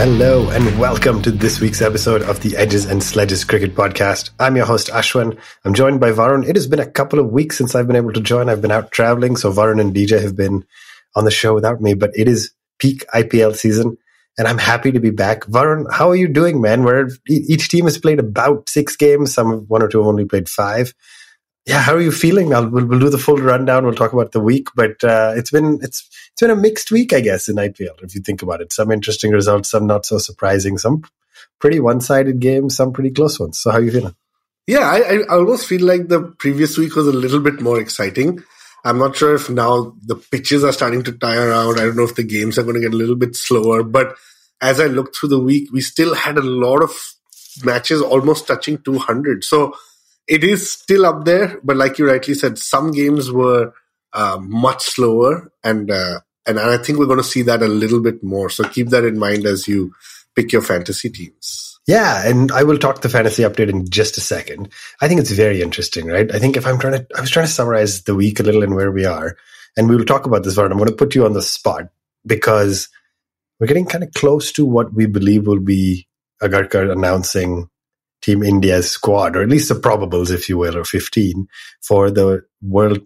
Hello and welcome to this week's episode of the Edges and Sledges Cricket Podcast. I'm your host Ashwin. I'm joined by Varun. It has been a couple of weeks since I've been able to join. I've been out traveling, so Varun and DJ have been on the show without me, but it is peak IPL season and I'm happy to be back. Varun, how are you doing, man? Where each team has played about 6 games, one or two have only played 5. Yeah, how are you feeling? We'll do the full rundown. We'll talk about the week, but it's been a mixed week, I guess, in IPL. If you think about it, some interesting results, some not so surprising, some pretty one-sided games, some pretty close ones. So, how are you feeling? Yeah, I almost feel like the previous week was a little bit more exciting. I'm not sure if now the pitches are starting to tire out. I don't know if the games are going to get a little bit slower. But as I looked through the week, we still had a lot of matches almost touching 200. So it is still up there. But like you rightly said, some games were much slower. And I think we're going to see that a little bit more. So keep that in mind as you pick your fantasy teams. Yeah, and I will talk the fantasy update in just a second. I think it's very interesting, right? I think I was trying to summarize the week a little and where we are, and we will talk about this, Varun. I'm going to put you on the spot because we're getting kind of close to what we believe will be Agarkar announcing Team India's squad, or at least the probables, if you will, or 15 for the World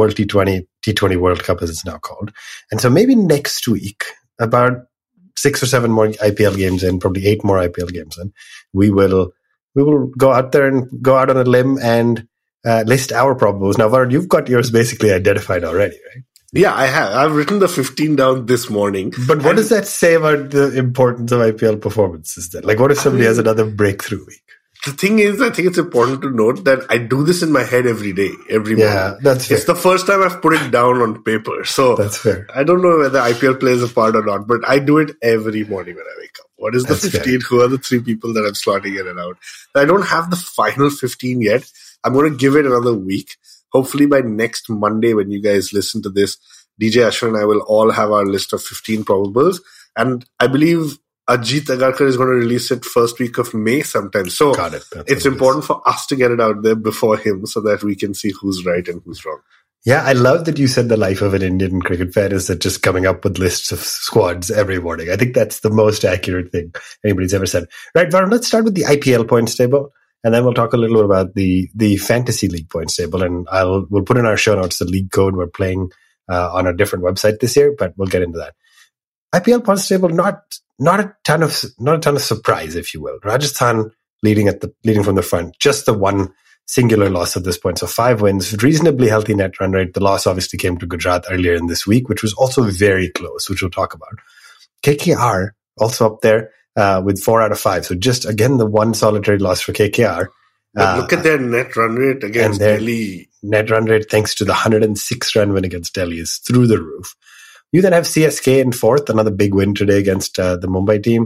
T20 World Cup, as it's now called. And so maybe next week, about 6 or 7 more IPL games in, probably 8 more IPL games in, we will go out there and go out on a limb and list our probables. Now, Varun, you've got yours basically identified already, right? Yeah, I have. I've written the 15 down this morning. But what does that say about the importance of IPL performances then? Like, what if somebody has another breakthrough week? The thing is, I think it's important to note that I do this in my head every day, every morning. Yeah, that's fair. It's the first time I've put it down on paper. So that's fair. I don't know whether IPL plays a part or not, but I do it every morning when I wake up. What is the 15? Fair. Who are the 3 people that I'm slotting in and out? I don't have the final 15 yet. I'm going to give it another week. Hopefully by next Monday when you guys listen to this, DJ Ashwin and I will all have our list of 15 probables. And I believe Ajit Agarkar is going to release it first week of May sometime. So it's important for us to get it out there before him so that we can see who's right and who's wrong. Yeah, I love that you said the life of an Indian cricket fan is that just coming up with lists of squads every morning. I think that's the most accurate thing anybody's ever said. Right, Varun, let's start with the IPL points table, and then we'll talk a little bit about the fantasy league points table, and we'll put in our show notes the league code. We're playing on a different website this year, but we'll get into that. IPL points table, not a ton of surprise, if you will. Rajasthan leading from the front, just the one singular loss at this point. So 5 wins, reasonably healthy net run rate. The loss obviously came to Gujarat earlier in this week, which was also very close, which we'll talk about. KKR also up there with 4 out of 5. So just again the one solitary loss for KKR. But look at their net run rate against Delhi. Net run rate, thanks to the 106 run win against Delhi, is through the roof. You then have CSK in 4th, another big win today against the Mumbai team.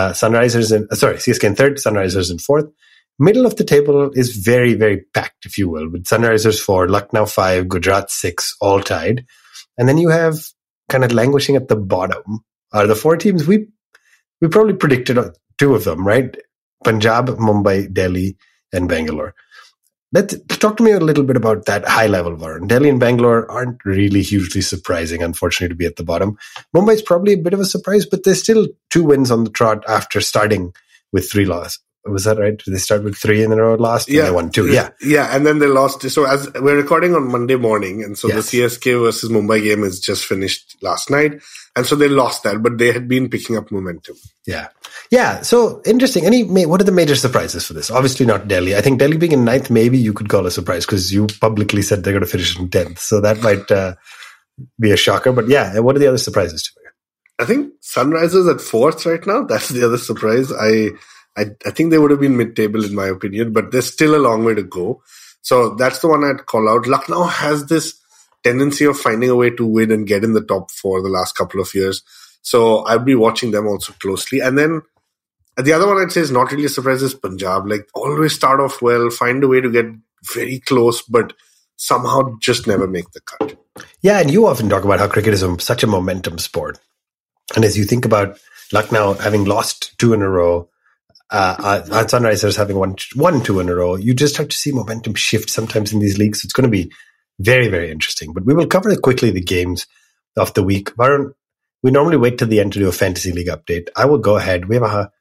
CSK in 3rd, Sunrisers in 4th. Middle of the table is very, very packed, if you will, with Sunrisers 4, Lucknow 5, Gujarat 6, all tied. And then you have kind of languishing at the bottom are the 4 teams we probably predicted 2 of them, right? Punjab, Mumbai, Delhi, and Bangalore. Talk to me a little bit about that high level, Varun. Delhi and Bangalore aren't really hugely surprising, unfortunately, to be at the bottom. Mumbai is probably a bit of a surprise, but there's still 2 wins on the trot after starting with 3 losses. Was that right? Did they start with 3 in a row last? Yeah. And they won 2. Yeah. Yeah. And then they lost. So as we're recording on Monday morning, and so the CSK versus Mumbai game is just finished last night. And so they lost that, but they had been picking up momentum. Yeah. Yeah. So interesting. What are the major surprises for this? Obviously not Delhi. I think Delhi being in 9th, maybe you could call a surprise because you publicly said they're going to finish in 10th. So that might be a shocker. But yeah, what are the other surprises to you? I think Sunrisers at 4th right now. That's the other surprise. I think they would have been mid-table in my opinion, but there's still a long way to go. So that's the one I'd call out. Lucknow has this tendency of finding a way to win and get in the top 4 the last couple of years. So I'll be watching them also closely. And then the other one I'd say is not really a surprise is Punjab. Like always start off well, find a way to get very close, but somehow just never make the cut. Yeah, and you often talk about how cricket is such a momentum sport. And as you think about Lucknow having lost 2 in a row, Sunrisers having won 2 in a row, you just start to see momentum shift sometimes in these leagues. It's going to be very, very interesting. But we will cover quickly the games of the week. Varun, we normally wait till the end to do a fantasy league update. I will go ahead. We have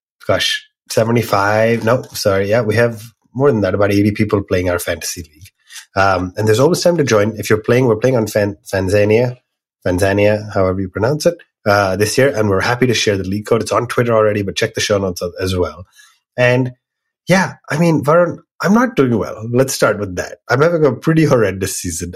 75. No, sorry. Yeah, we have more than that, about 80 people playing our fantasy league. And there's always time to join. If you're playing, we're playing on Fanzania, however you pronounce it, this year. And we're happy to share the league code. It's on Twitter already, but check the show notes as well. And yeah, I mean, Varun, I'm not doing well. Let's start with that. I'm having a pretty horrendous season.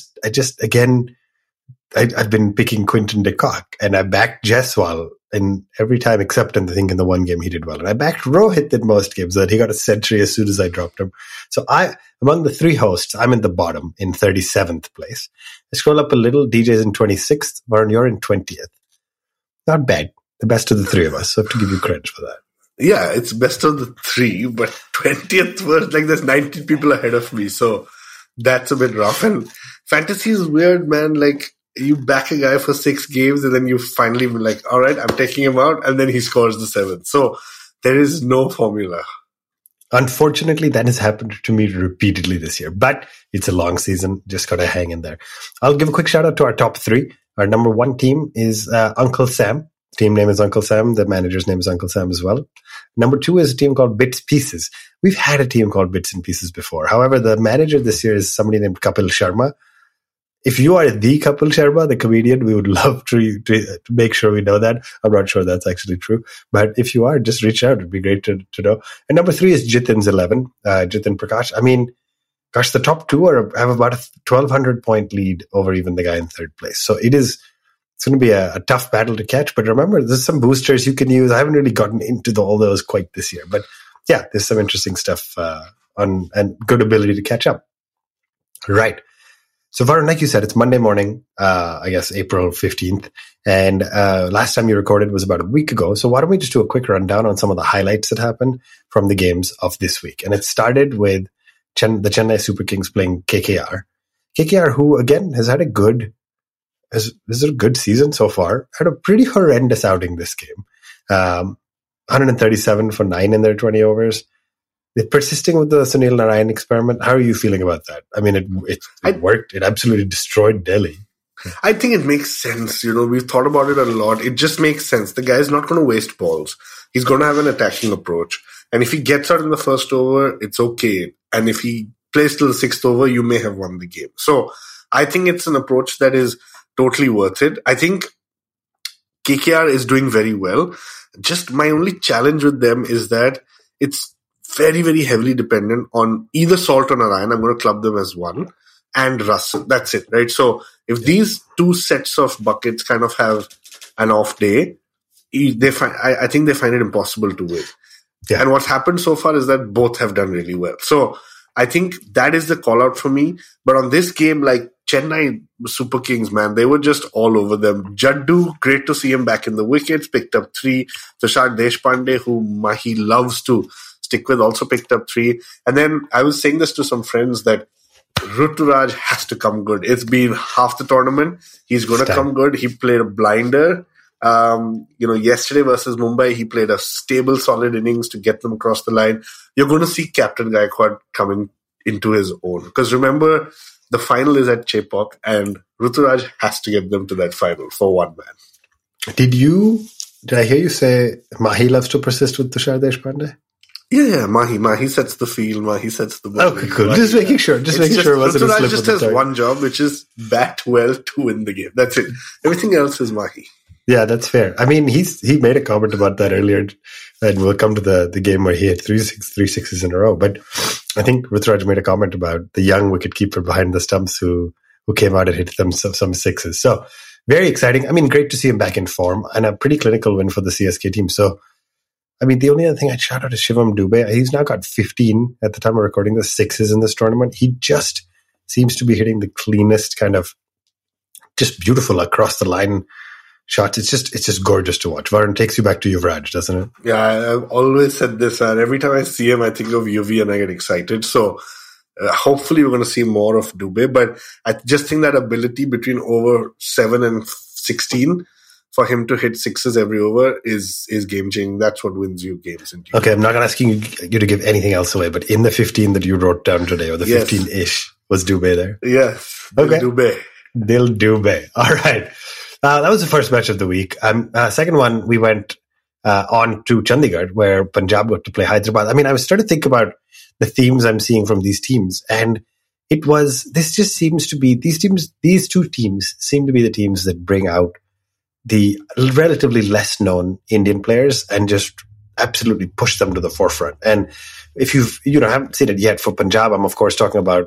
I've been picking Quinton de Kock, and I backed Jaiswal in every time except in the one game he did well. And I backed Rohit in most games, that he got a century as soon as I dropped him. So among the three hosts, I'm in the bottom in 37th place. I scroll up a little. DJ's in 26th. Varun, you're in 20th. Not bad. The best of the three of us. So I have to give you credit for that. Yeah, it's best of the three, but 20th was there's 19 people ahead of me. So that's a bit rough. And fantasy is weird, man. You back a guy for 6 games and then you finally be all right, I'm taking him out, and then he scores the 7th. So there is no formula. Unfortunately, that has happened to me repeatedly this year, but it's a long season. Just got to hang in there. I'll give a quick shout out to our top 3. Our number 1 team is Uncle Sam. Team name is Uncle Sam. The manager's name is Uncle Sam as well. Number 2 is a team called Bits Pieces. We've had a team called Bits and Pieces before. However, the manager this year is somebody named Kapil Sharma. If you are the Kapil Sharma, the comedian, we would love to make sure we know that. I'm not sure that's actually true. But if you are, just reach out. It'd be great to know. And number 3 is Jitin's 11, Jitin Prakash. I mean, gosh, the top 2 have about a 1,200 point lead over even the guy in 3rd place. So it's going to be a tough battle to catch. But remember, there's some boosters you can use. I haven't really gotten into all those quite this year. But yeah, there's some interesting stuff and good ability to catch up. Right. So Varun, like you said, it's Monday morning, I guess April 15th. And last time you recorded was about a week ago. So why don't we just do a quick rundown on some of the highlights that happened from the games of this week. And it started with the Chennai Super Kings playing KKR. KKR, who again has had a good season so far, had a pretty horrendous outing this game. 137 for 9 in their 20 overs. They're persisting with the Sunil Narayan experiment. How are you feeling about that? I mean, it worked. It absolutely destroyed Delhi. I think it makes sense. We've thought about it a lot. It just makes sense. The guy's not going to waste balls. He's going to have an attacking approach. And if he gets out in the first over, it's okay. And if he plays till the 6th over, you may have won the game. So I think it's an approach that is totally worth it. I think KKR is doing very well. Just my only challenge with them is that it's very, very heavily dependent on either Salt or Narayan. I'm going to club them as one, and Russell. That's it, right? So if these 2 sets of buckets kind of have an off day, I think they find it impossible to win. Yeah. And what's happened so far is that both have done really well. So I think that is the call out for me. But on this game, Chennai Super Kings, man, they were just all over them. Jaddu, great to see him back in the wickets, picked up 3. Tushar Deshpande, who Mahi loves to stick with, also picked up 3. And then I was saying this to some friends that Ruturaj has to come good. It's been half the tournament. He's going to come good. He played a blinder. Yesterday versus Mumbai, he played a stable, solid innings to get them across the line. You're going to see Captain Gaikwad coming into his own. Because remember, the final is at Chepauk, and Ruturaj has to get them to that final for one man. Did I hear you say Mahi loves to persist with Tushar Deshpande? Yeah, Mahi sets the field, Mahi sets the ball. Okay, cool. Just making sure it wasn't a slip of the tongue. Ruturaj just has one job, which is bat well to win the game. That's it. Everything else is Mahi. Yeah, that's fair. I mean, he made a comment about that earlier, and we'll come to the game where he had 3 sixes in a row. But I think Ruturaj made a comment about the young wicketkeeper behind the stumps who came out and hit them some 6s. So very exciting. I mean, great to see him back in form, and a pretty clinical win for the CSK team. So, I mean, the only other thing I'd shout out is Shivam Dubey. He's now got 15 at the time of recording the 6s in this tournament. He just seems to be hitting the cleanest kind of just beautiful across the line shots. It's just gorgeous to watch. Varun, takes you back to Yuvraj, doesn't it? Yeah, I've always said this, and every time I see him, I think of UV and I get excited. So hopefully we're going to see more of Dubey, but I just think that ability between over 7 and 16 for him to hit 6s every over is game-changing. That's what wins you games. Okay, I'm not asking you to give anything else away, but in the 15 that you wrote down today, or the 15-ish, was Dubey there? Yes. Okay. Dubey. Dil Dubey. All right. That was the first match of the week. Second one, we went on to Chandigarh, where Punjab got to play Hyderabad. I mean, I was starting to think about the themes I'm seeing from these teams, and these two teams seem to be the teams that bring out the relatively less known Indian players and just absolutely push them to the forefront. And if haven't seen it yet for Punjab, I'm of course talking about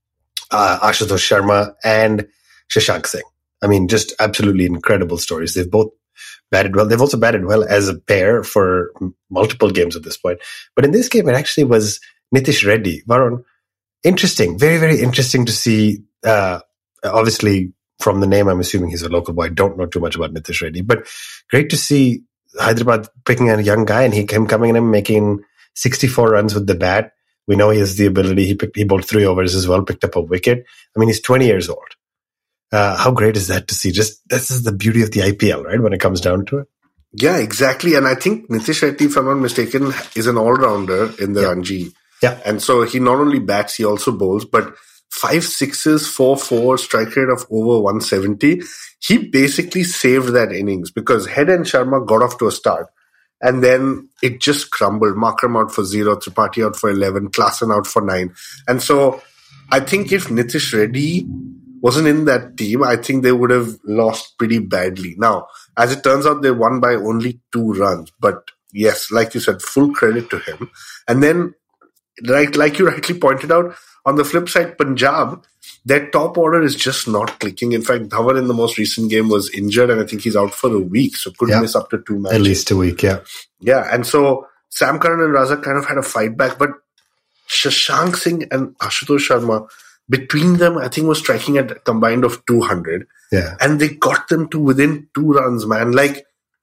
Ashutosh Sharma and Shashank Singh. I mean, just absolutely incredible stories. They've both batted well. They've also batted well as a pair for multiple games at this point. But in this game, it actually was Nitish Reddy. Varun, interesting. Very, very interesting to see. Obviously, from the name, I'm assuming he's a local boy. I don't know too much about Nitish Reddy. But great to see Hyderabad picking a young guy and him coming in and making 64 runs with the bat. We know he has the ability. He bowled 3 overs as well, picked up a wicket. I mean, he's 20 years old. How great is that to see? Just this is the beauty of the IPL, right? When it comes down to it. Yeah, exactly. And I think Nitish Reddy, if I'm not mistaken, is an all-rounder in the Ranji. Yeah. And so he not only bats, he also bowls, but 5 sixes, 4 fours, strike rate of over 170. He basically saved that innings because Head and Sharma got off to a start. And then it just crumbled. Markram out for 0, Tripathi out for 11, Klaasen out for 9. And so I think if Nitish Reddy wasn't in that team, I think they would have lost pretty badly. Now, as it turns out, they won by only 2 runs. But yes, like you said, full credit to him. And then, like you rightly pointed out, on the flip side, Punjab, their top order is just not clicking. In fact, Dhawan in the most recent game was injured, and I think he's out for a week, so could miss up to 2 matches. At least a week, yeah. Yeah, and so Sam Curran and Raza kind of had a fight back, but Shashank Singh and Ashutosh Sharma, between them, I think was striking at a combined of 200. Yeah. And they got them to within 2 runs, man. Like,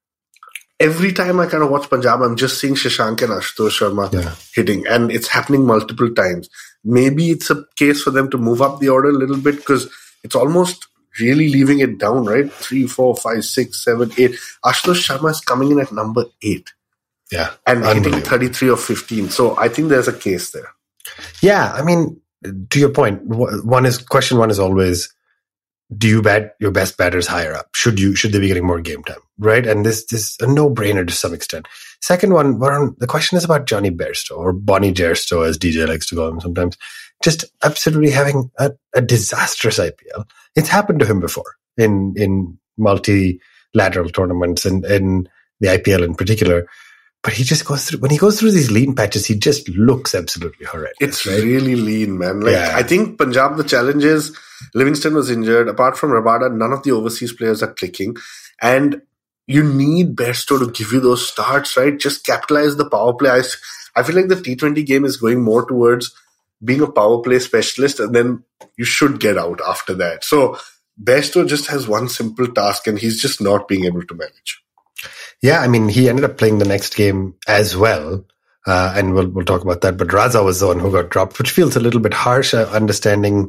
every time I kind of watch Punjab, I'm just seeing Shashank and Ashutosh Sharma hitting, and it's happening multiple times. Maybe it's a case for them to move up the order a little bit because it's almost really leaving it down, right? 3, 4, 5, 6, 7, 8. Ashutosh Sharma is coming in at number 8. Yeah. And hitting 33 or 15. So I think there's a case there. Yeah. I mean, to your point, question one is always, do you bat your best batters higher up? Should they be getting more game time? Right? And this is a no-brainer to some extent. Second one, the question is about Johnny Bairstow, or Bonnie Bairstow, as DJ likes to call him sometimes. Just absolutely having a disastrous IPL. It's happened to him before in multilateral tournaments and in the IPL in particular. But he just when he goes through these lean patches, he just looks absolutely horrendous. It's really lean, man. I think Punjab, the challenge is Livingston was injured. Apart from Rabada, none of the overseas players are clicking. And you need Bairstow to give you those starts, right? Just capitalize the power play. I feel like the T20 game is going more towards being a power play specialist, and then you should get out after that. So Bairstow just has one simple task, and he's just not being able to manage. Yeah, I mean, he ended up playing the next game as well, and we'll talk about that. But Raza was the one who got dropped, which feels a little bit harsh, understanding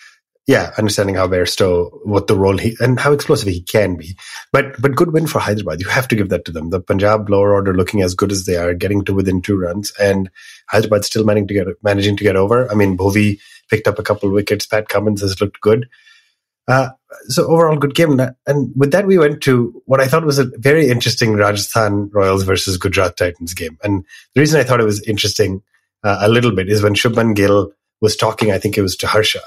how Bairstow, what the role and how explosive he can be. But good win for Hyderabad. You have to give that to them. The Punjab lower order looking as good as they are, getting to within 2 runs, and Hyderabad still managing to get over. I mean, Bhuvi picked up a couple of wickets. Pat Cummins has looked good. So overall, good game. And with that, we went to what I thought was a very interesting Rajasthan Royals versus Gujarat Titans game. And the reason I thought it was interesting a little bit is when Shubman Gill was talking, I think it was to Harsha.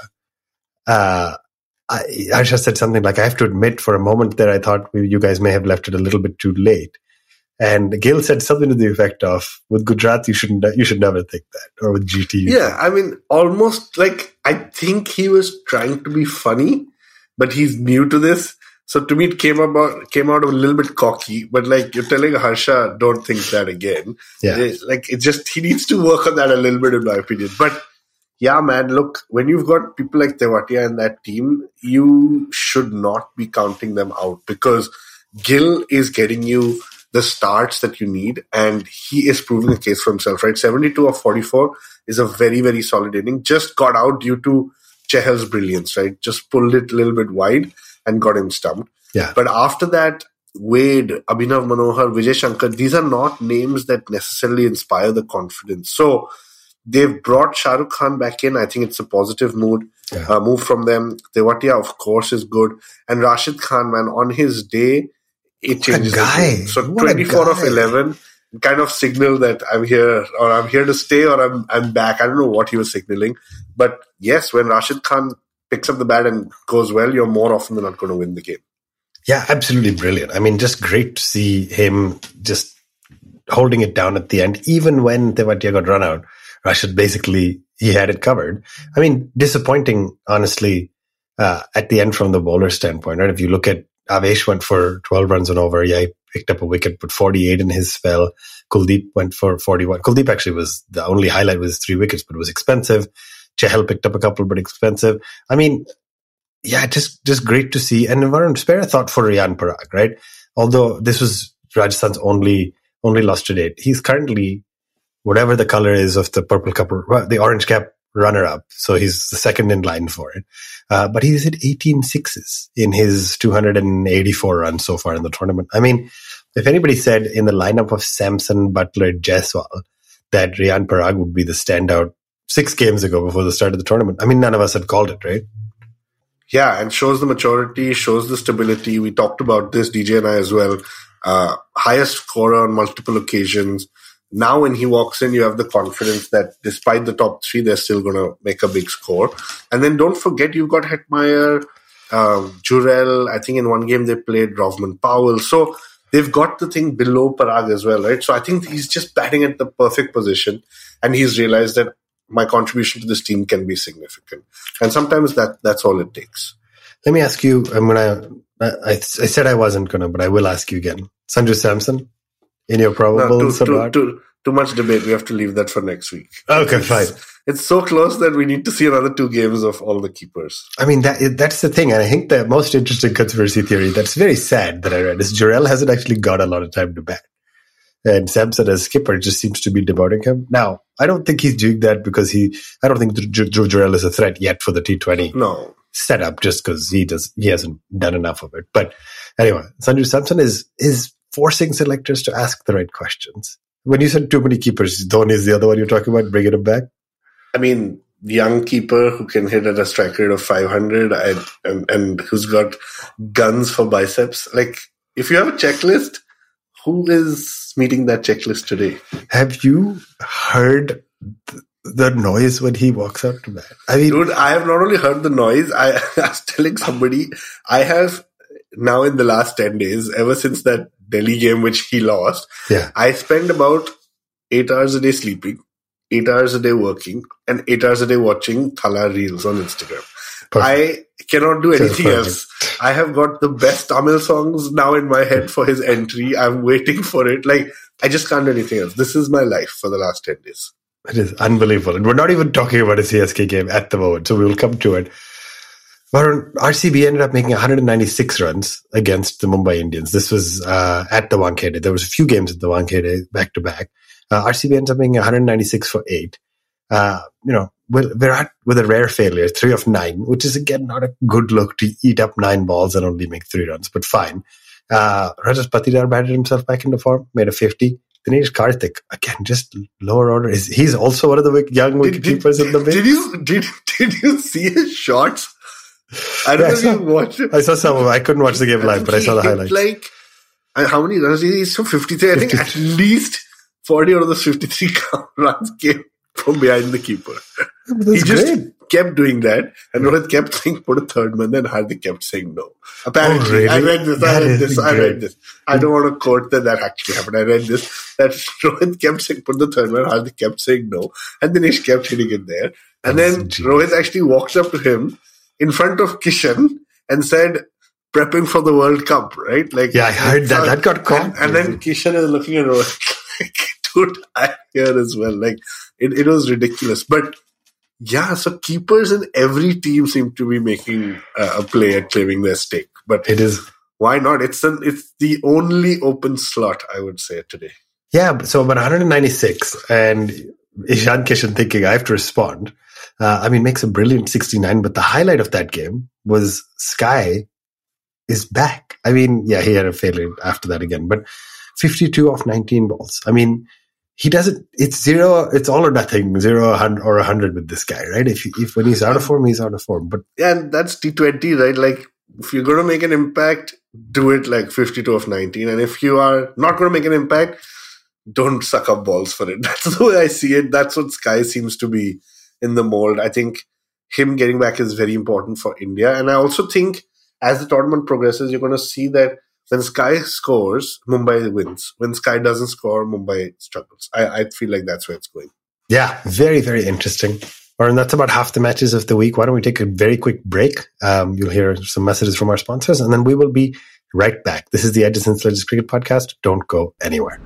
Harsha said something like, I have to admit for a moment that I thought you guys may have left it a little bit too late. And Gill said something to the effect of, with Gujarat, you should never think that. Or with GT. Yeah, I mean, almost like, I think he was trying to be funny, but he's new to this. So to me, it came out a little bit cocky, but like you're telling Harsha, don't think that again. Yeah. He needs to work on that a little bit, in my opinion. But yeah, man, look, when you've got people like Tewatia in that team, you should not be counting them out because Gill is getting you the starts that you need, and he is proving a case for himself, right? 72 of 44 is a very, very solid inning. Just got out due to Chehal's brilliance, right? Just pulled it a little bit wide and got him stumped. Yeah. But after that, Wade, Abhinav Manohar, Vijay Shankar, these are not names that necessarily inspire the confidence. So They've brought Shah Rukh Khan back in. I think it's a positive move from them. Tewatia, of course, is good. And Rashid Khan, man, on his day, it changes. So 24 of 11 kind of signal that I'm here, or I'm here to stay, or I'm back. I don't know what he was signaling. But yes, when Rashid Khan picks up the bat and goes well, you're more often than not going to win the game. Yeah, absolutely brilliant. I mean, just great to see him just holding it down at the end. Even when Tewatia got run out, Rashid basically, he had it covered. I mean, disappointing, honestly, at the end from the bowler standpoint, right? If you look at Avesh went for 12 runs and over. Yeah, he picked up a wicket, put 48 in his spell. Kuldeep went for 41. Kuldeep actually was, the only highlight was 3 wickets, but it was expensive. Chahal picked up a couple, but expensive. I mean, yeah, just great to see. And Varun, spare a thought for Riyan Parag, right? Although this was Rajasthan's only loss to date. He's currently, whatever the color is of the purple cup, the orange cap runner-up. So he's the second in line for it. But he's hit 18 sixes in his 284 runs so far in the tournament. I mean, if anybody said in the lineup of Samson, Butler, Jaiswal that Riyan Parag would be the standout 6 games ago before the start of the tournament, I mean, none of us had called it, right? Yeah, and shows the maturity, shows the stability. We talked about this, DJ and I as well. Highest scorer on multiple occasions. Now when he walks in, you have the confidence that despite the top 3, they're still going to make a big score. And then don't forget, you've got Hetmeyer, Jurel. I think in one game they played Rovman Powell. So they've got the thing below Parag as well, right? So I think he's just batting at the perfect position. And he's realized that my contribution to this team can be significant. And sometimes that's all it takes. Let me ask you, I said I wasn't going to, but I will ask you again. Sanju Samson? In your probable too much debate. We have to leave that for next week. Okay, fine. It's so close that we need to see another 2 games of all the keepers. I mean, that's the thing. And I think the most interesting conspiracy theory that's very sad that I read is Jurel hasn't actually got a lot of time to bat. And Samson as skipper just seems to be demoting him. Now, I don't think he's doing that because I don't think Dhruv Jurel is a threat yet for the T20 setup just because he hasn't done enough of it. But anyway, Sanju Samson is forcing selectors to ask the right questions. When you said too many keepers, Dhoni is the other one you're talking about, bringing him back? I mean, young keeper who can hit at a strike rate of 500 and who's got guns for biceps. Like, if you have a checklist, who is meeting that checklist today? Have you heard the noise when he walks out to bat? I mean, dude, I have not only heard the noise, I was telling somebody, I have now in the last 10 days, ever since that Delhi game which he lost, I spend about 8 hours a day sleeping, 8 hours a day working, and 8 hours a day watching Thala reels on Instagram. Perfect. I cannot do anything else. I have got the best Tamil songs now in my head for his entry. I'm waiting for it. Like, I just can't do anything else. This is my life for the last 10 days. It is unbelievable. And we're not even talking about a CSK game at the moment, so we will come to it. But RCB ended up making 196 runs against the Mumbai Indians. This was at the Wankhede. There was a few games at the Wankhede back-to-back. RCB ends up making 196 for 8. Virat with a rare failure, 3 of 9, which is, again, not a good look to eat up 9 balls and only make 3 runs, but fine. Rajas Patidar batted himself back into form, made a 50. Dinesh Karthik, again, just lower order. He's also one of the young wicketkeepers in the mix. Did you see his shots? I don't know if you watched it. I saw some of it. I couldn't watch the game live, but I saw the highlights. Like, how many runs did he? He's from 53. I think at least 40 out of those 53 runs came from behind the keeper. He just kept doing that, and Rohit kept saying, put a third man, then Hardik kept saying no. Apparently, really? I read this. I don't want to quote that actually happened. I read this, that Rohit kept saying, put the third man, Hardik kept saying no, and Dinesh kept hitting it there. And then Rohit actually walked up to him in front of Kishan and said, prepping for the World Cup, right? Like, yeah, I heard that. That got caught. And then Kishan is looking at Rohit like, dude, I'm here as well. Like, it was ridiculous. But yeah, so keepers in every team seem to be making a play at claiming their stake. But it is. Why not? It's the only open slot, I would say, today. Yeah, so about 196. And Ishan Kishan thinking, I have to respond. Makes a brilliant 69, but the highlight of that game was Sky is back. I mean, yeah, he had a failure after that again, but 52 off 19 balls. I mean, he doesn't. It's zero. It's all or nothing. 0 or 100 with this guy, right? If when he's out of form, he's out of form. But and that's T20, right? Like if you're going to make an impact, do it like 52 of 19, and if you are not going to make an impact, don't suck up balls for it. That's the way I see it. That's what Sky seems to be in the mold. I think him getting back is very important for India, and I also think as the tournament progresses, you're going to see that when Sky scores, Mumbai wins. When Sky doesn't score, Mumbai struggles. I feel like that's where it's going. Yeah, very, very interesting. And that's about half the matches of the week. Why don't we take a very quick break? You'll hear some messages from our sponsors, and then we will be right back. This is the Edges and Sledges Cricket Podcast. Don't go anywhere.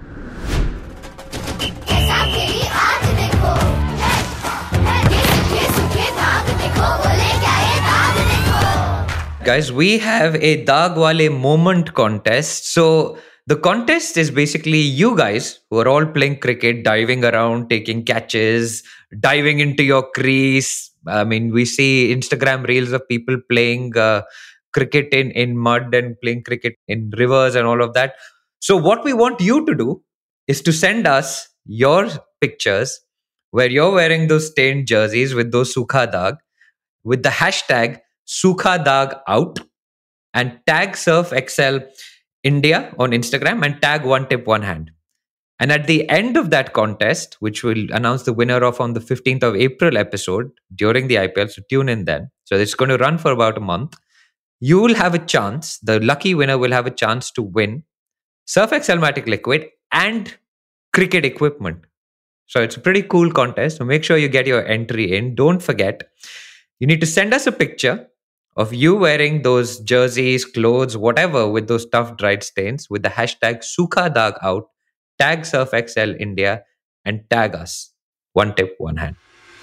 Guys, we have a Daag Wale moment contest. So the contest is basically you guys who are all playing cricket, diving around, taking catches, diving into your crease. I mean, we see Instagram reels of people playing cricket in mud and playing cricket in rivers and all of that. So what we want you to do is to send us your pictures where you're wearing those stained jerseys with those Sukha Daag with the hashtag Sukha Daag out, and tag Surf Excel India on Instagram and tag One Tip One Hand. And at the end of that contest, which we'll announce the winner of on the 15th of April episode during the IPL, so tune in then. So it's going to run for about a month. You will have a chance, the lucky winner will have a chance to win Surf Excel Matic Liquid and cricket equipment. So it's a pretty cool contest. So make sure you get your entry in. Don't forget, you need to send us a picture of you wearing those jerseys, clothes, whatever, with those tough dried stains with the hashtag Sukha Daag out, tag Surf Excel India, and tag us. One tip, one hand.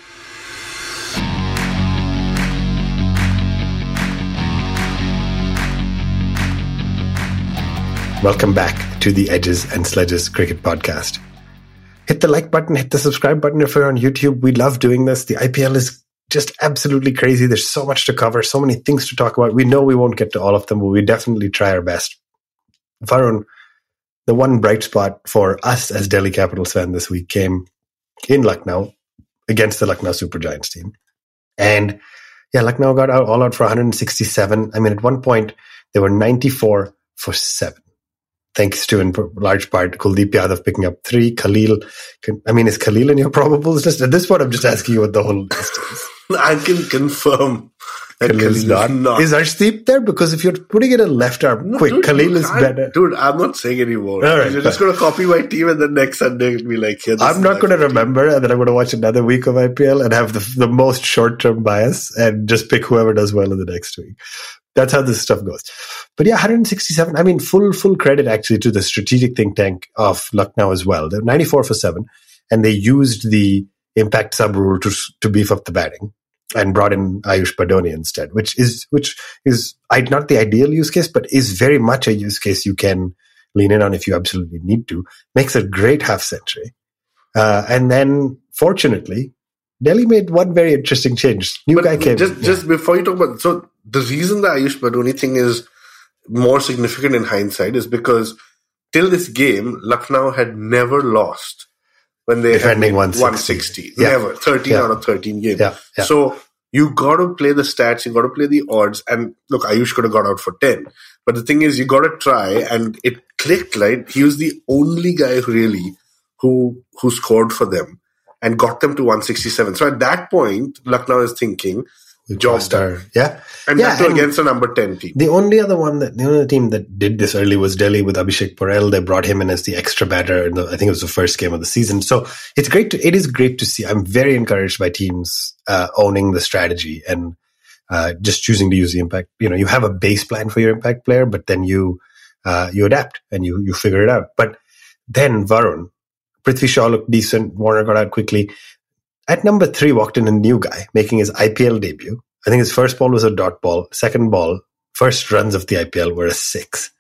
Welcome back to the Edges and Sledges Cricket Podcast. Hit the like button, hit the subscribe button if you're on YouTube. We love doing this. The IPL is just absolutely crazy. There's so much to cover, so many things to talk about. We know we won't get to all of them, but we definitely try our best. Varun, the one bright spot for us as Delhi Capitals fan this week came in Lucknow against the Lucknow Super Giants team. And yeah, Lucknow got all out for 167. I mean, at one point, they were 94 for 7. Thanks to, in large part, Kuldeep Yadav picking up 3. Khalil, is Khalil in your probables list? At this point, I'm just asking you what the whole list is. I can confirm that Khalil is not. Is Arshdeep there? Because if you're putting it in left arm, quick, dude, Khalil is better. Dude, I'm not saying anymore. Right, you're just going to copy my team and then next Sunday it'll be like, here. I'm not going to remember, and then I'm going to watch another week of IPL and have the most short-term bias and just pick whoever does well in the next week. That's how this stuff goes. But yeah, 167. I mean, full credit actually to the strategic think tank of Lucknow as well. They're 94 for 7, and they used the impact sub rule to beef up the batting and brought in Ayush Badoni instead, which is not the ideal use case, but is very much a use case you can lean in on if you absolutely need to. Makes a great half century. And then, fortunately, Delhi made one very interesting change. New guy came. Just before you talk about, so the reason the Ayush Badoni thing is more significant in hindsight is because till this game, Lucknow had never lost when they defending had 160. Yeah. Never. 13 out of 13 games. Yeah. So you got to play the stats, you got to play the odds. And look, Ayush could have got out for 10. But the thing is, you got to try, and it clicked, right? He was the only guy who scored for them and got them to 167. So at that point, Lucknow is thinking, job done. Yeah. And that's against a number 10 team. The only team that did this early was Delhi with Abhishek Porel. They brought him in as the extra batter in I think it was the first game of the season. So it is great to see. I'm very encouraged by teams owning the strategy and just choosing to use the impact. You have a base plan for your impact player, but then you adapt and you figure it out. But then Varun, Prithvi Shaw looked decent. Warner got out quickly. At number 3 walked in a new guy making his IPL debut. I think his first ball was a dot ball. Second ball, first runs of the IPL were a 6.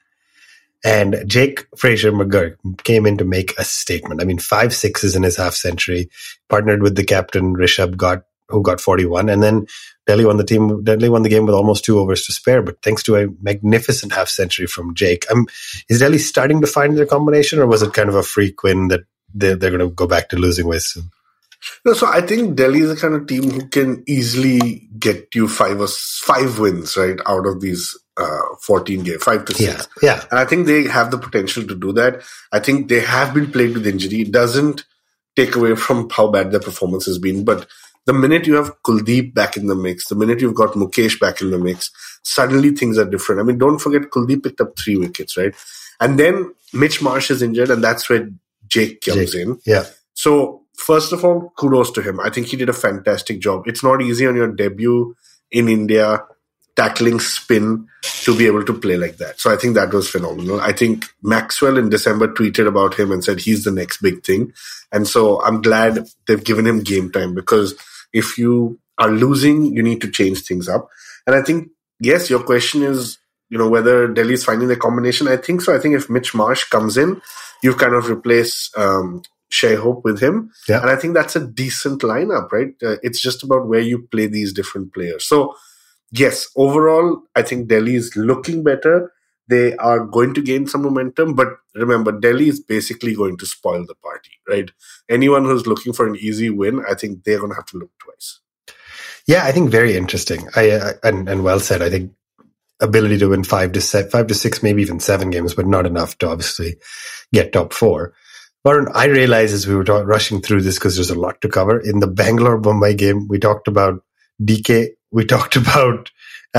And Jake Fraser McGurk came in to make a statement. I mean, 5 sixes in his half century, partnered with the captain Rishabh who got 41. And then Delhi won the game with almost 2 overs to spare, but thanks to a magnificent half century from Jake. Is Delhi starting to find their combination, or was it kind of a freak win that they're going to go back to losing ways soon. No, so I think Delhi is the kind of team who can easily get you 5 wins, right, out of these 14 games, 5 to 6. Yeah. And I think they have the potential to do that. I think they have been plagued with injury. It doesn't take away from how bad their performance has been. But the minute you have Kuldeep back in the mix, the minute you've got Mukesh back in the mix, suddenly things are different. I mean, don't forget Kuldeep picked up 3 wickets, right? And then Mitch Marsh is injured, and that's where Jake comes in. Yeah. So, first of all, kudos to him. I think he did a fantastic job. It's not easy on your debut in India, tackling spin, to be able to play like that. So I think that was phenomenal. I think Maxwell in December tweeted about him and said he's the next big thing. And so I'm glad they've given him game time, because if you are losing, you need to change things up. And I think, yes, your question is, whether Delhi is finding the combination. I think so. I think if Mitch Marsh comes in, you kind of replace Shai Hope with him. Yeah. And I think that's a decent lineup, right? It's just about where you play these different players. So, yes, overall, I think Delhi is looking better. They are going to gain some momentum. But remember, Delhi is basically going to spoil the party, right? Anyone who's looking for an easy win, I think they're going to have to look twice. Yeah, I think very interesting. And well said. I think ability to win 5 to 6, maybe even 7 games, but not enough to obviously get top 4. Varun, I realized as we were rushing through this, because there's a lot to cover. In the Bangalore-Mumbai game, we talked about DK, we talked about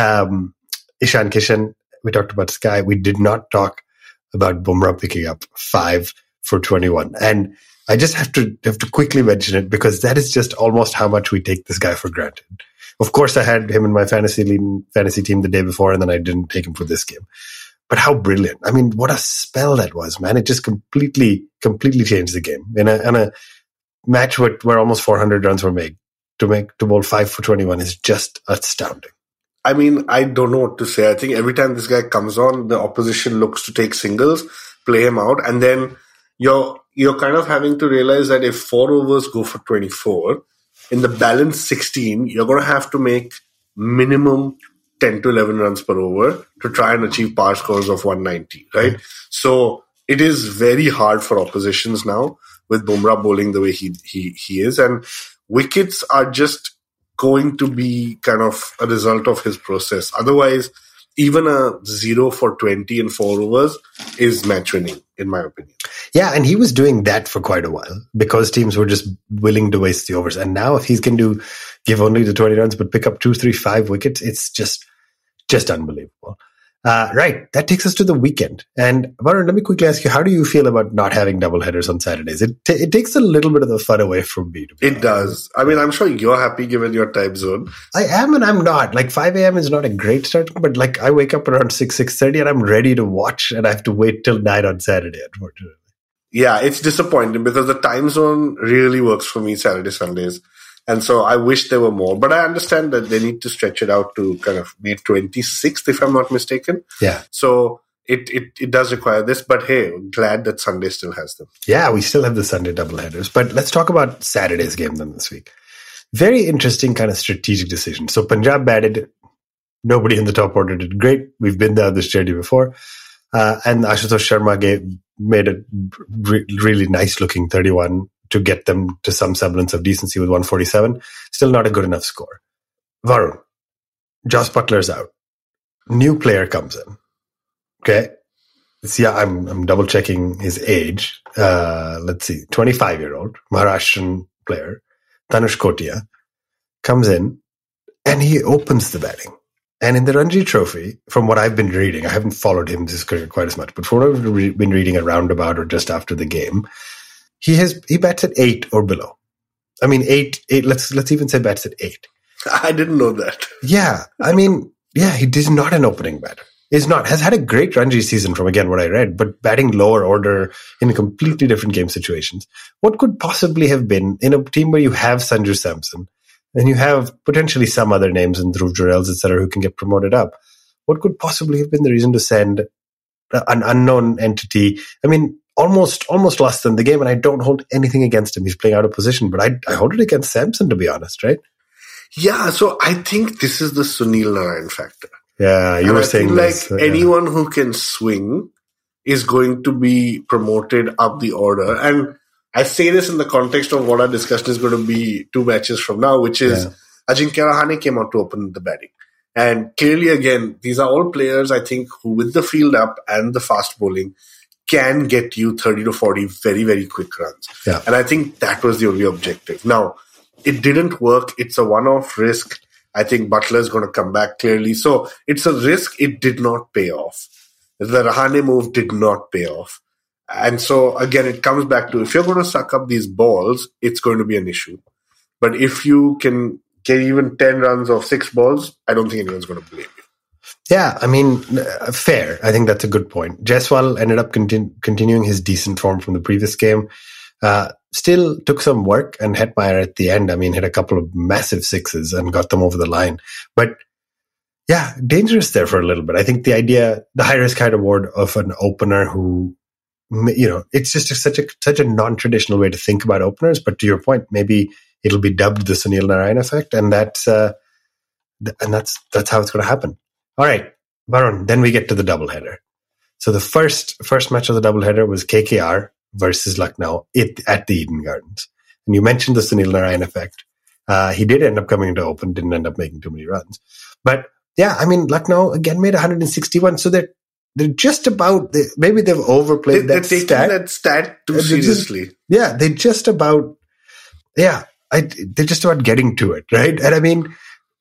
Ishan Kishan, we talked about Sky. We did not talk about Bumrah picking up 5 for 21. And I just have to quickly mention it, because that is just almost how much we take this guy for granted. Of course, I had him in my fantasy team the day before, and then I didn't take him for this game. But how brilliant. I mean, what a spell that was, man. It just completely changed the game. In a match where almost 400 runs were made, to bowl 5 for 21 is just astounding. I mean, I don't know what to say. I think every time this guy comes on, the opposition looks to take singles, play him out, and then you're kind of having to realize that if 4 overs go for 24, in the balance 16, you're going to have to make minimum 10 to 11 runs per over to try and achieve par scores of 190, right? Mm-hmm. So it is very hard for oppositions now with Bumrah bowling the way he is, and wickets are just going to be kind of a result of his process. Otherwise, even a 0 for 20 in 4 overs is match winning, in my opinion. Yeah, and he was doing that for quite a while, because teams were just willing to waste the overs. And now if he's going to give only the 20 runs but pick up 2, 3, 5 wickets, it's just unbelievable. Right, that takes us to the weekend. And Varun, let me quickly ask you, how do you feel about not having double headers on Saturdays? It takes a little bit of the fun away from me. It does. I mean, I'm sure you're happy given your time zone. I am and I'm not. Like 5 a.m. is not a great start, but like I wake up around 6:30 and I'm ready to watch, and I have to wait till 9 on Saturday, unfortunately. Yeah, it's disappointing because the time zone really works for me Saturday, Sundays. And so I wish there were more, but I understand that they need to stretch it out to kind of May 26th, if I'm not mistaken. Yeah. So it does require this, but hey, I'm glad that Sunday still has them. Yeah, we still have the Sunday doubleheaders, but let's talk about Saturday's game then this week. Very interesting kind of strategic decision. So Punjab batted. Nobody in the top order did great. We've been down this journey before. And Ashutosh Sharma made a really nice looking 31 to get them to some semblance of decency with 147. Still not a good enough score. Varun, Joss Butler's out. New player comes in. Okay. Yeah, I'm double checking his age. Let's see. 25-year-old Maharashtrian player, Tanush Kotia, comes in and he opens the batting. And in the Ranji Trophy, from what I've been reading, I haven't followed his career quite as much, but from what I've been reading a roundabout or just after the game, he bats at 8 or below. I mean, 8. Let's even say bats at 8. I didn't know that. Yeah, I mean, yeah, he is not an opening batter. Has had a great Ranji season from, again, what I read, but batting lower order in completely different game situations. What could possibly have been in a team where you have Sanju Samson and you have potentially some other names in Dhruv Jurels, etc., who can get promoted up? What could possibly have been the reason to send an unknown entity? I mean, almost lost them the game, and I don't hold anything against him. He's playing out of position, but I hold it against Samson, to be honest, right? Yeah, so I think this is the Sunil Narayan factor. Yeah, you were saying this. Like anyone who can swing is going to be promoted up the order. And I say this in the context of what our discussion is going to be 2 matches from now, which is Ajinkya Rahane came out to open the batting. And clearly, again, these are all players, I think, who with the field up and the fast bowling can get you 30 to 40 very, very quick runs. Yeah. And I think that was the only objective. Now, it didn't work. It's a one-off risk. I think Butler is going to come back clearly. So it's a risk. It did not pay off. The Rahane move did not pay off. And so, again, it comes back to if you're going to suck up these balls, it's going to be an issue. But if you can get even 10 runs off 6 balls, I don't think anyone's going to blame you. Yeah, I mean, fair. I think that's a good point. Jaiswal ended up continuing his decent form from the previous game. Still took some work, and Hetmeyer at the end, I mean, hit a couple of massive sixes and got them over the line. But yeah, dangerous there for a little bit. I think the idea, the high-risk, high-reward of an opener who, you know, it's just such a non-traditional way to think about openers. But to your point, maybe it'll be dubbed the Sunil Narine effect, and that's how it's going to happen. All right, Varun, then we get to the doubleheader. So the first match of the doubleheader was KKR versus Lucknow at the Eden Gardens. And you mentioned the Sunil Narine effect. He did end up coming to open, didn't end up making too many runs. But yeah, I mean, Lucknow again made 161. So they're just about, maybe they've overplayed that stat. They're taking that stat too seriously. They're just about getting to it, right? And I mean,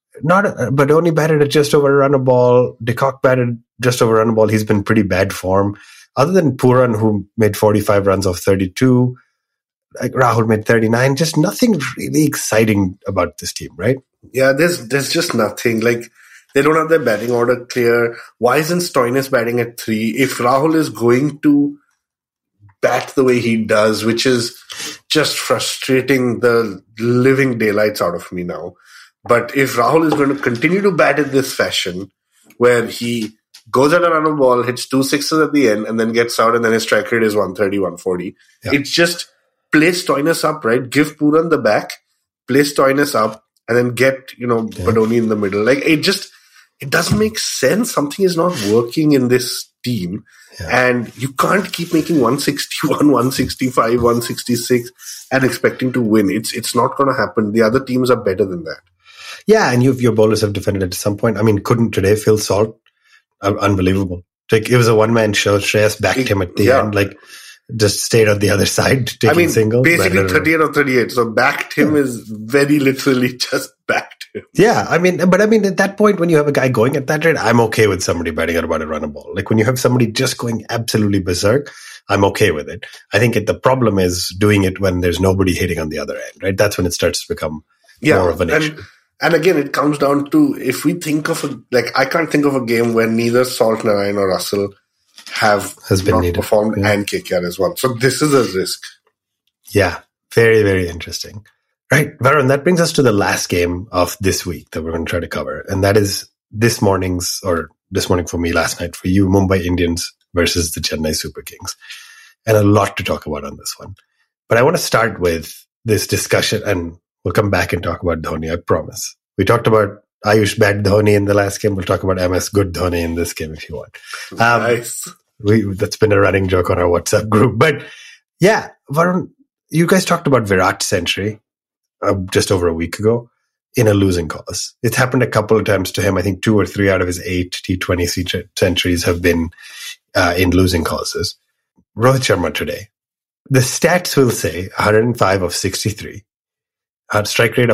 but only batted at just over a run a ball. De Kock batted just over a run a ball. He's been pretty bad form. Other than Pooran, who made 45 runs off 32, like Rahul made 39. Just nothing really exciting about this team, right? Yeah, there's just nothing. Like, they don't have their batting order clear. Why isn't Stoinis batting at 3? If Rahul is going to bat the way he does, which is just frustrating the living daylights out of me now. But if Rahul is going to continue to bat in this fashion, where he goes at a run of ball, hits 2 sixes at the end, and then gets out, and then his strike rate is 130, 140. Yeah. It's just play Stoinis up, right? Give Pooran the back, play Stoinis up, and then get, Badoni in the middle. Like, it doesn't make sense. Something is not working in this team. Yeah. And you can't keep making 161, 165, 166 and expecting to win. It's not going to happen. The other teams are better than that. Yeah, and your bowlers have defended at some point. I mean, couldn't today Phil Salt? Unbelievable. Like, it was a one-man show. Shreyas backed him at the end. Like, just stayed on the other side, taking singles. Basically 38 or 38. So backed him is very literally just backed him. Yeah, I mean, at that point, when you have a guy going at that rate, I'm okay with somebody batting at about a run a ball. Like, when you have somebody just going absolutely berserk, I'm okay with it. I think the problem is doing it when there's nobody hitting on the other end, right? That's when it starts to become more of an issue. And again, it comes down to, if we think of I can't think of a game where neither Salt, Narine or Russell has not performed, and KKR as well. So this is a risk. Yeah, very, very interesting. Right, Varun, that brings us to the last game of this week that we're going to try to cover. And that is this morning for me, last night for you, Mumbai Indians versus the Chennai Super Kings. And a lot to talk about on this one. But I want to start with this discussion, and we'll come back and talk about Dhoni, I promise. We talked about Ayush bad Dhoni in the last game. We'll talk about MS good Dhoni in this game if you want. Nice. That's been a running joke on our WhatsApp group. But yeah, Varun, you guys talked about Virat's century just over a week ago in a losing cause. It's happened a couple of times to him. I think 2 or 3 out of his 8 T20 centuries have been in losing causes. Rohit Sharma today. The stats will say 105 of 63. Had strike rate of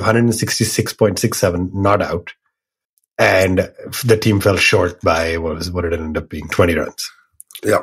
166.67, not out. And the team fell short by, what did it end up being? 20 runs. Yeah.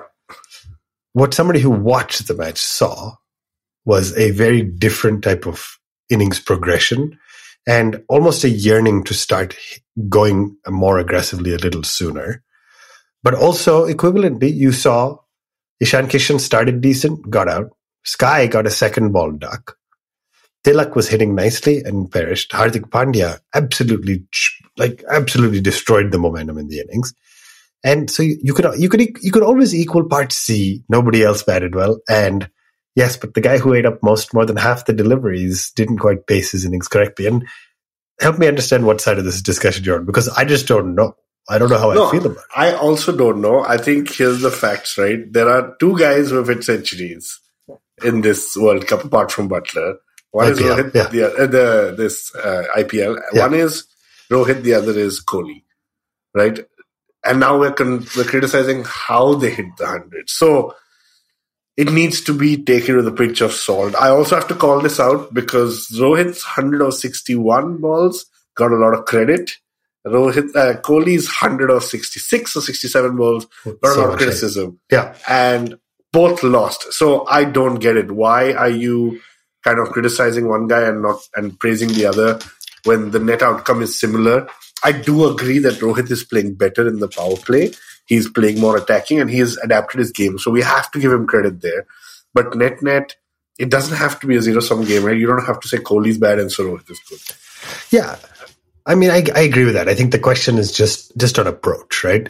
What somebody who watched the match saw was a very different type of innings progression and almost a yearning to start going more aggressively a little sooner. But also, equivalently, you saw Ishan Kishan started decent, got out. Sky got a second ball duck. Tilak was hitting nicely and perished. Hardik Pandya absolutely destroyed the momentum in the innings. And so you could always equal parts see. Nobody else batted well. And yes, but the guy who ate up more than half the deliveries didn't quite pace his innings correctly. And help me understand what side of this discussion you're on, because I just don't know. I don't know how I feel about it. I also don't know. I think here's the facts, right? There are 2 guys who have hit centuries. in this World Cup apart from Butler. One is IPL, Rohit, this IPL. Yeah. One is Rohit, the other is Kohli, right? And now we're criticizing how they hit the 100. So it needs to be taken with a pinch of salt. I also have to call this out because Rohit's 161 balls got a lot of credit. Kohli's 166 or 67 balls got a lot of criticism. Yeah. And both lost. So I don't get it. Why are you kind of criticizing one guy and praising the other when the net outcome is similar? I do agree that Rohit is playing better in the power play. He's playing more attacking and he has adapted his game. So we have to give him credit there. But net, it doesn't have to be a zero-sum game, right? You don't have to say Kohli's bad and so Rohit is good. Yeah. I mean, I agree with that. I think the question is just on approach, right?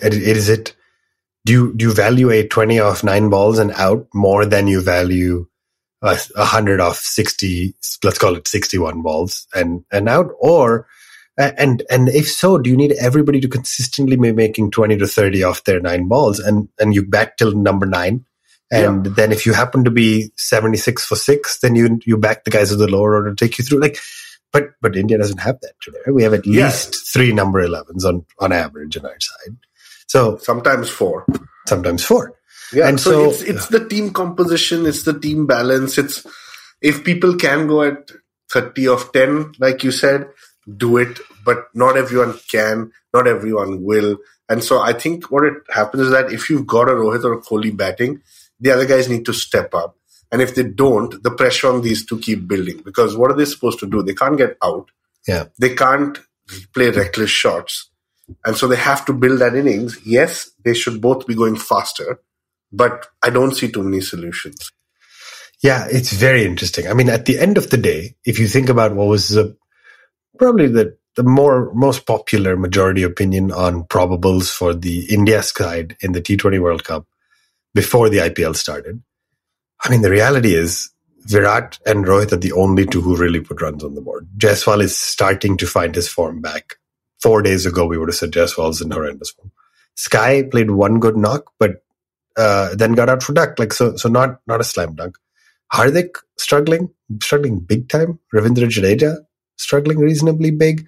Do you value a 20 off 9 balls and out more than you value 100 off 60, let's call it 61 balls and out? Or, and if so, do you need everybody to consistently be making 20 to 30 off their 9 balls and you bat till number 9? And then if you happen to be 76 for 6, then you back the guys of the lower order to take you through. But India doesn't have that today. We have at least 3 number 11s on average on our side. So sometimes 4. Yeah, and so it's the team composition, it's the team balance. It's if people can go at 30 of 10, like you said, do it. But not everyone can, not everyone will. And so I think what it happens is that if you've got a Rohit or a Kohli batting, the other guys need to step up. And if they don't, the pressure on these two keep building. Because what are they supposed to do? They can't get out. Yeah. They can't play reckless shots. And so they have to build that innings. Yes, they should both be going faster. But I don't see too many solutions. Yeah, it's very interesting. I mean, at the end of the day, if you think about what was probably the most popular majority opinion on probables for the India side in the T20 World Cup before the IPL started, I mean, the reality is Virat and Rohit are the only two who really put runs on the board. Jaiswal is starting to find his form back. 4 days ago, we would have said Jaiswal's in horrendous form. Sky played one good knock, but then got out for duck. So not a slam dunk. Hardik struggling big time. Ravindra Jadeja struggling reasonably big.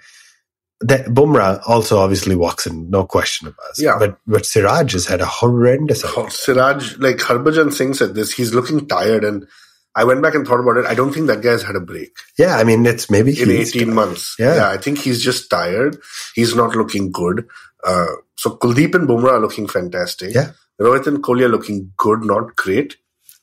Bumrah also obviously walks in, no question about it. Yeah. But Siraj has had a horrendous Siraj, like Harbhajan Singh said this, he's looking tired, and I went back and thought about it. I don't think that guy's had a break. Yeah, I mean, it's maybe in 18 months. Yeah, I think he's just tired. He's not looking good. So Kuldeep and Bumrah are looking fantastic. Yeah. Rohit and Kohli are looking good, not great.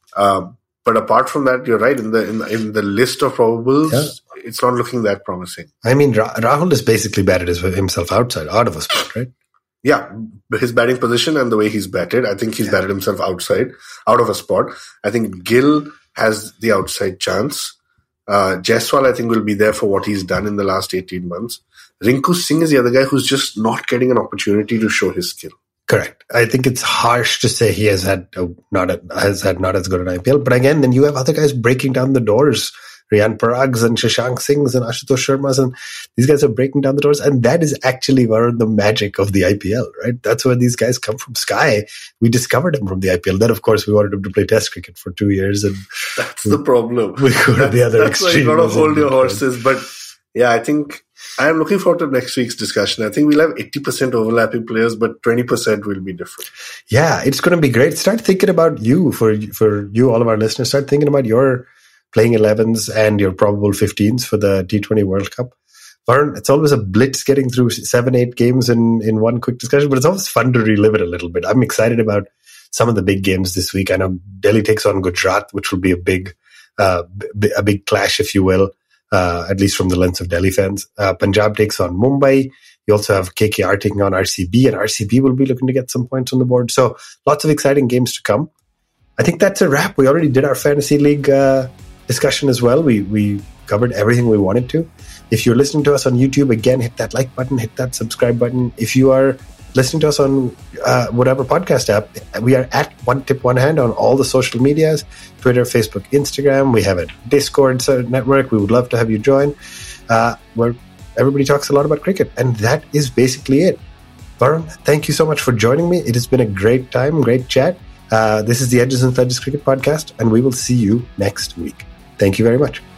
But apart from that, you're right. In the list of probables, it's not looking that promising. I mean, Rahul has basically batted himself out of a spot, right? Yeah, his batting position and the way he's batted, I think he's batted himself out of a spot. I think Gill has the outside chance. Jaiswal, I think, will be there for what he's done in the last 18 months. Rinku Singh is the other guy who's just not getting an opportunity to show his skill. Correct. I think it's harsh to say he has had not as good an IPL. But again, then you have other guys breaking down the doors. Riyan Parags and Shashank Singhs and Ashutosh Sharmas, and these guys are breaking down the doors. And that is actually one of the magic of the IPL, right? That's where these guys come from. Sky, we discovered him from the IPL. Then, of course, we wanted him to play Test cricket for 2 years. And that's the problem. We go to the other extreme. That's why you got to hold your horses. But yeah, I think I am looking forward to next week's discussion. I think we'll have 80% overlapping players, but 20% will be different. Yeah, it's going to be great. Start thinking about you, for you, all of our listeners. Start thinking about your playing 11s and your probable 15s for the T20 World Cup. Varun, it's always a blitz getting through 7-8 games in one quick discussion, but it's always fun to relive it a little bit. I'm excited about some of the big games this week. I know Delhi takes on Gujarat, which will be a big clash, if you will. At least from the lens of Delhi fans. Punjab takes on Mumbai. You also have KKR taking on RCB, and RCB will be looking to get some points on the board. So lots of exciting games to come. I think that's a wrap. We already did our Fantasy League discussion as well. We covered everything we wanted to. If you're listening to us on YouTube, again, hit that like button, hit that subscribe button. If you are listening to us on whatever podcast app, we are at One Tip One Hand on all the social medias, Twitter, Facebook, Instagram. We have a Discord network. We would love to have you join, where everybody talks a lot about cricket. And that is basically it. Varun, thank you so much for joining me. It has been a great time, great chat. This is the Edges and Thudges Cricket Podcast, and we will see you next week. Thank you very much.